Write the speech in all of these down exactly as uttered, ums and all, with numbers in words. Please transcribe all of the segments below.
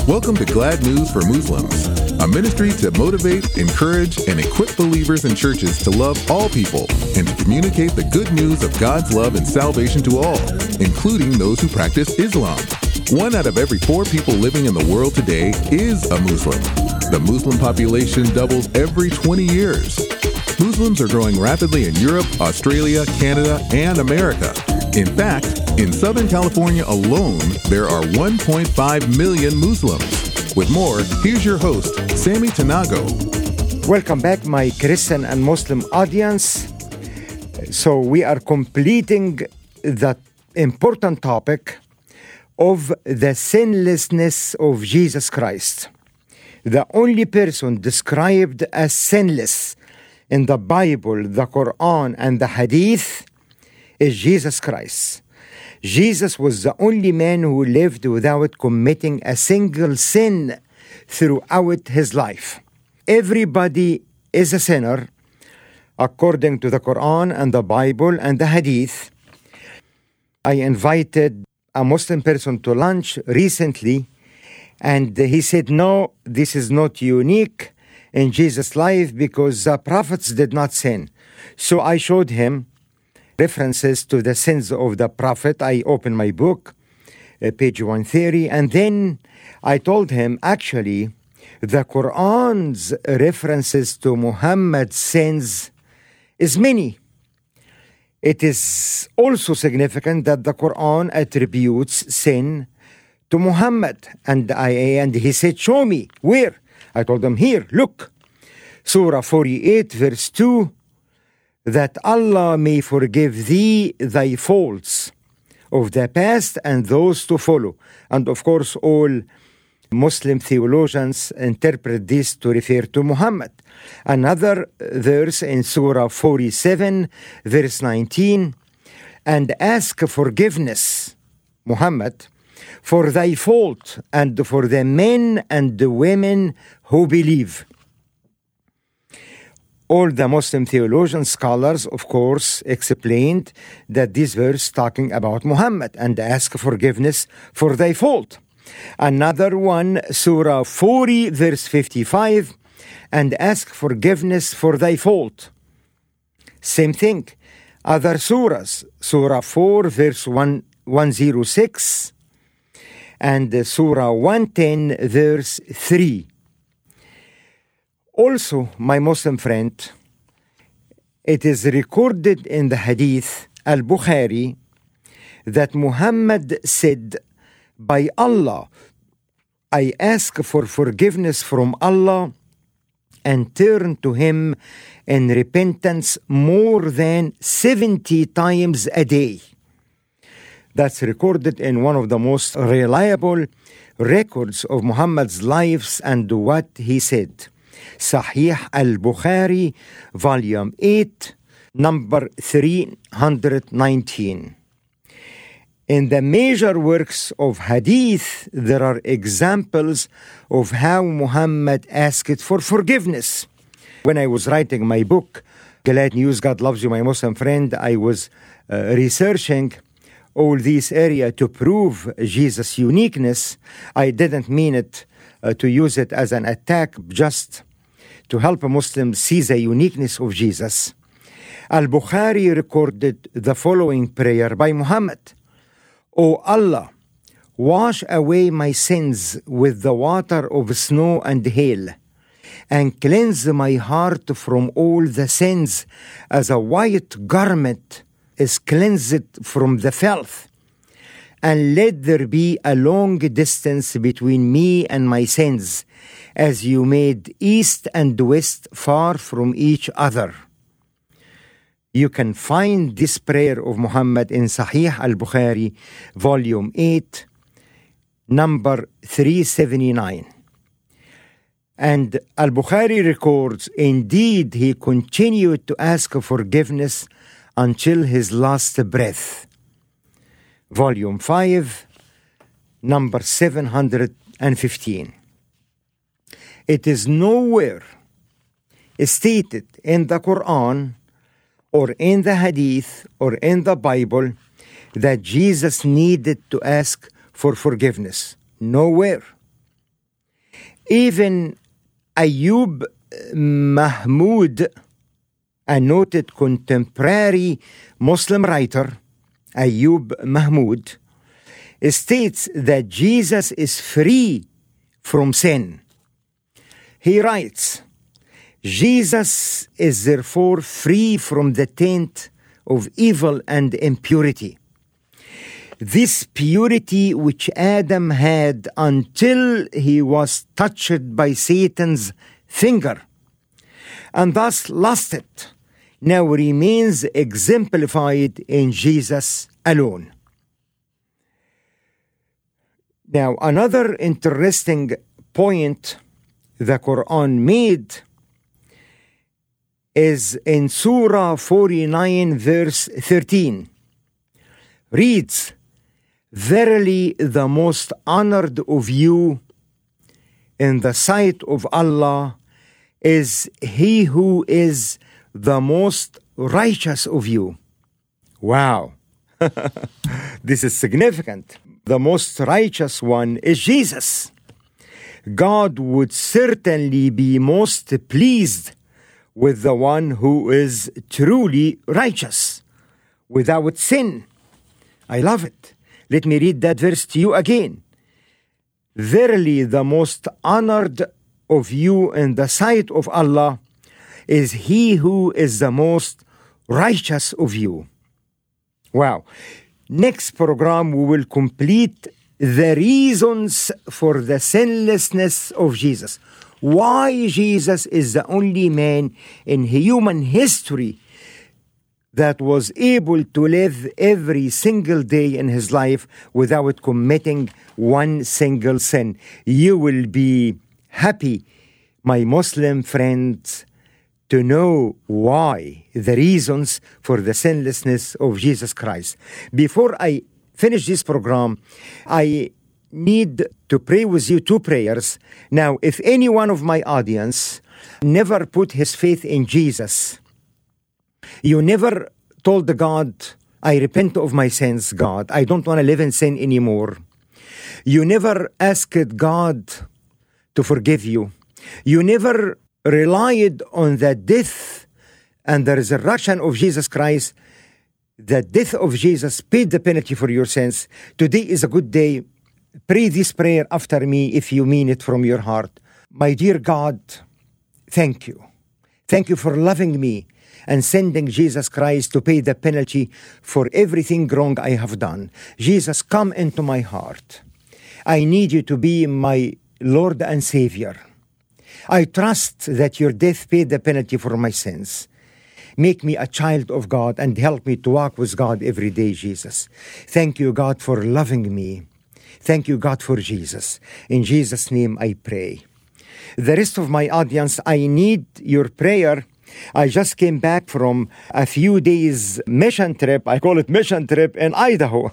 Welcome to Glad News for Muslims, a ministry to motivate, encourage, and equip believers in churches to love all people and to communicate the good news of God's love and salvation to all, including those who practice Islam. One out of every four people living in the world today is a Muslim. The Muslim population doubles every twenty years. Muslims are growing rapidly in Europe, Australia, Canada, and America. In fact, in Southern California alone, there are one point five million Muslims. With more, here's your host, Sammy Tanago. Welcome back, my Christian and Muslim audience. So we are completing the important topic of the sinlessness of Jesus Christ. The only person described as sinless in the Bible, the Quran, and the Hadith is Jesus Christ. Jesus was the only man who lived without committing a single sin throughout his life. Everybody is a sinner according to the Quran and the Bible and the Hadith. I invited a Muslim person to lunch recently, and he said, no, this is not unique in Jesus' life because the prophets did not sin. So I showed him references to the sins of the prophet. I opened my book, uh, page one thirty, and then I told him, actually, the Quran's references to Muhammad's sins is many. It is also significant that the Quran attributes sin to Muhammad. And I and he said, show me. Where? I told him, here, look. Surah forty-eight, verse two, that Allah may forgive thee thy faults of the past and those to follow. And of course, all Muslim theologians interpret this to refer to Muhammad. Another verse in Surah forty-seven, verse nineteen, and ask forgiveness, Muhammad, for thy fault and for the men and the women who believe. All the Muslim theologian scholars, of course, explained that this verse talking about Muhammad and ask forgiveness for thy fault. Another one, Surah forty, verse fifty-five, and ask forgiveness for thy fault. Same thing. Other surahs, Surah four, verse one oh six, and Surah one ten, verse three. Also, my Muslim friend, it is recorded in the Hadith al-Bukhari that Muhammad said, by Allah, I ask for forgiveness from Allah and turn to Him in repentance more than seventy times a day. That's recorded in one of the most reliable records of Muhammad's lives and what he said. Sahih al-Bukhari, volume eight, number three hundred nineteen. In the major works of Hadith, there are examples of how Muhammad asked for forgiveness. When I was writing my book, Glad News, God Loves You, My Muslim Friend, I was uh, researching all these areas to prove Jesus' uniqueness. I didn't mean it uh, to use it as an attack, just to help a Muslim see the uniqueness of Jesus. Al-Bukhari recorded the following prayer by Muhammad. O Allah, wash away my sins with the water of snow and hail, and cleanse my heart from all the sins as a white garment is cleansed from the filth. And let there be a long distance between me and my sins, as you made east and west far from each other. You can find this prayer of Muhammad in Sahih al-Bukhari, volume eight, number three seventy-nine. And al-Bukhari records, indeed, he continued to ask forgiveness until his last breath. Volume five, number seven hundred fifteen. It is nowhere stated in the Quran or in the Hadith or in the Bible that Jesus needed to ask for forgiveness. Nowhere. Even Ayub Mahmoud, a noted contemporary Muslim writer, Ayub Mahmoud, states that Jesus is free from sin. He writes, Jesus is therefore free from the taint of evil and impurity. This purity which Adam had until he was touched by Satan's finger, and thus lost it, now remains exemplified in Jesus alone. Now, another interesting point the Quran made is in Surah forty-nine, verse thirteen. Reads, "Verily the most honored of you in the sight of Allah is he who is the most righteous of you." Wow. This is significant. The most righteous one is Jesus. God would certainly be most pleased with the one who is truly righteous, without sin. I love it. Let me read that verse to you again. Verily the most honored of you in the sight of Allah is he who is the most righteous of you. Wow. Next program we will complete the reasons for the sinlessness of Jesus. Why Jesus is the only man in human history that was able to live every single day in his life without committing one single sin. You will be happy, my Muslim friends, to know why, the reasons for the sinlessness of Jesus Christ. Before I finish this program, I need to pray with you two prayers. Now, if any one of my audience never put his faith in Jesus, you never told God, I repent of my sins, God. I don't want to live in sin anymore. You never asked God to forgive you. You never relied on the death and the resurrection of Jesus Christ. The death of Jesus paid the penalty for your sins. Today is a good day. Pray this prayer after me if you mean it from your heart. My dear God, thank you. Thank you for loving me and sending Jesus Christ to pay the penalty for everything wrong I have done. Jesus, come into my heart. I need you to be my Lord and Savior. I trust that your death paid the penalty for my sins. Make me a child of God and help me to walk with God every day, Jesus. Thank you, God, for loving me. Thank you, God, for Jesus. In Jesus' name I pray. The rest of my audience, I need your prayer. I just came back from a few days mission trip. I call it mission trip in Idaho.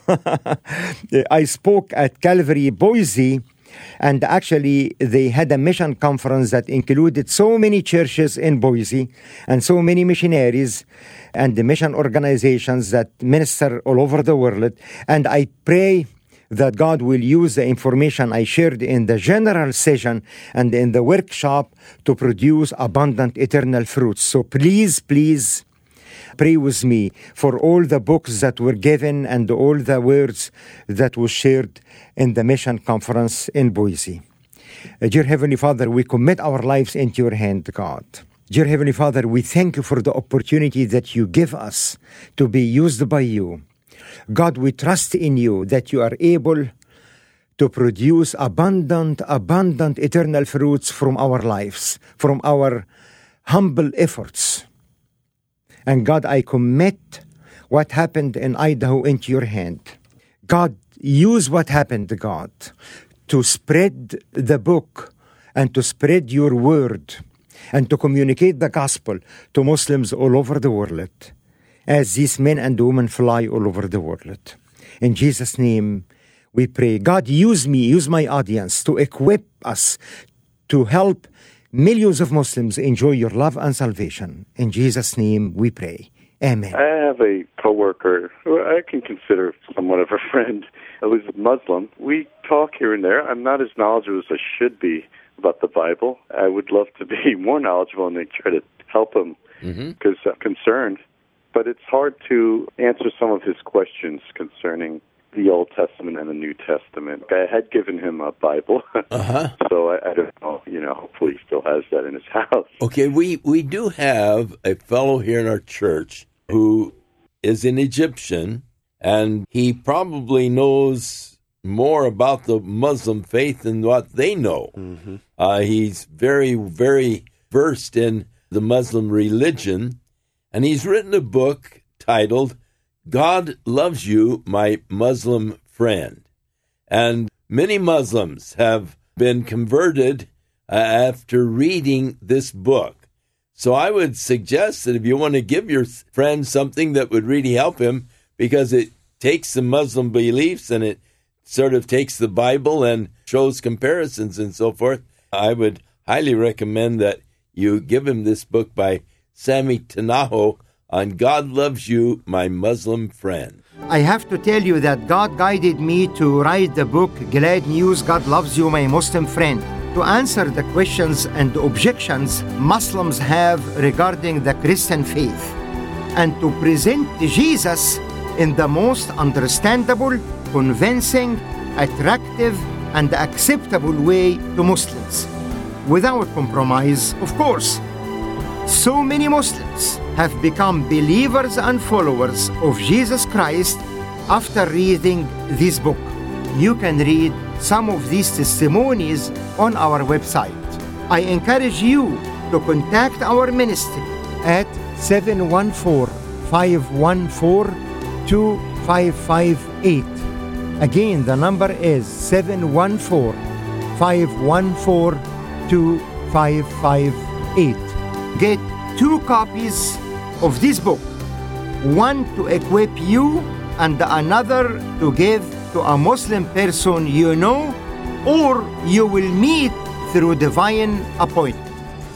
I spoke at Calvary, Boise. And actually, they had a mission conference that included so many churches in Boise and so many missionaries and the mission organizations that minister all over the world. And I pray that God will use the information I shared in the general session and in the workshop to produce abundant eternal fruits. So please, please, pray with me for all the books that were given and all the words that were shared in the mission conference in Boise. Uh, dear Heavenly Father, we commit our lives into your hand, God. Dear Heavenly Father, we thank you for the opportunity that you give us to be used by you. God, we trust in you that you are able to produce abundant, abundant eternal fruits from our lives, from our humble efforts. And God, I commit what happened in Idaho into your hand. God, use what happened, God, to spread the book and to spread your word and to communicate the gospel to Muslims all over the world as these men and women fly all over the world. In Jesus' name, we pray. God, use me, use my audience to equip us to help millions of Muslims enjoy your love and salvation. In Jesus' name we pray. Amen. I have a coworker who I can consider somewhat of a friend who's Muslim. We talk here and there. I'm not as knowledgeable as I should be about the Bible. I would love to be more knowledgeable and try to help him because mm-hmm. I'm concerned. But it's hard to answer some of his questions concerning the Old Testament and the New Testament. I had given him a Bible, uh-huh. so I, I don't know, you know, hopefully he still has that in his house. Okay, we, we do have a fellow here in our church who is an Egyptian, and he probably knows more about the Muslim faith than what they know. Mm-hmm. Uh, he's very, very versed in the Muslim religion, and he's written a book titled God Loves You, My Muslim Friend. And many Muslims have been converted uh, after reading this book. So I would suggest that if you want to give your friend something that would really help him, because it takes the Muslim beliefs and it sort of takes the Bible and shows comparisons and so forth, I would highly recommend that you give him this book by Sammy Tanaho on God Loves You, My Muslim Friend. I have to tell you that God guided me to write the book, Glad News, God Loves You, My Muslim Friend, to answer the questions and objections Muslims have regarding the Christian faith, and to present Jesus in the most understandable, convincing, attractive, and acceptable way to Muslims, without compromise, of course. So many Muslims have become believers and followers of Jesus Christ after reading this book. You can read some of these testimonies on our website. I encourage you to contact our ministry at seven one four, five one four, two five five eight. Again, the number is seven one four, five one four, two five five eight. Get two copies of this book, one to equip you and another to give to a Muslim person you know or you will meet through divine appointment.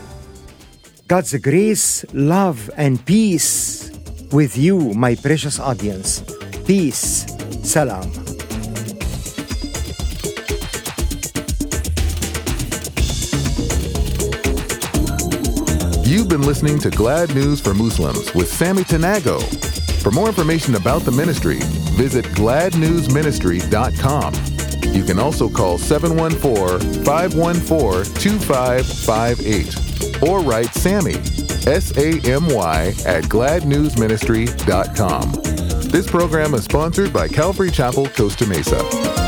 God's grace, love, and peace with you, my precious audience. Peace. Salam. You've been listening to Glad News for Muslims with Sammy Tanago. For more information about the ministry, visit glad news ministry dot com. You can also call seven one four, five one four, two five five eight or write Sammy, S A M Y, at glad news ministry dot com. This program is sponsored by Calvary Chapel, Costa Mesa.